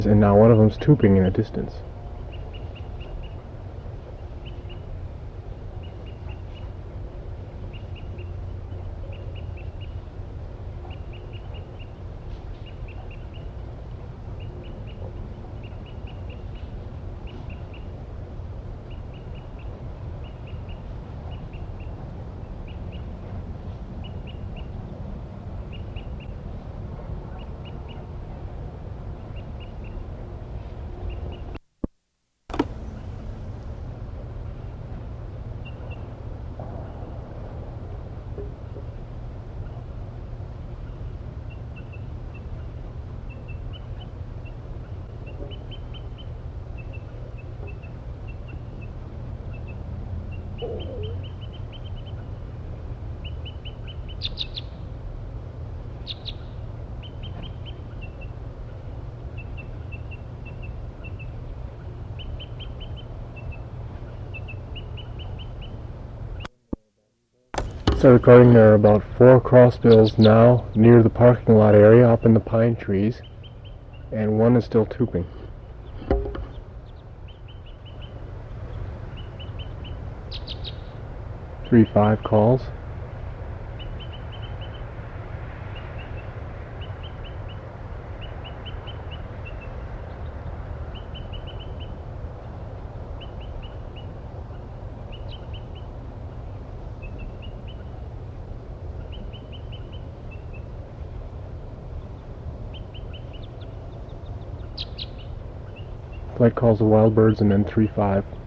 And now one of them's tubing in the distance. Start recording. There are about 4 crossbills now near the parking lot area up in the pine trees, and one is still tubing. 3-5 calls. Flight calls the wild birds, and then 3-5.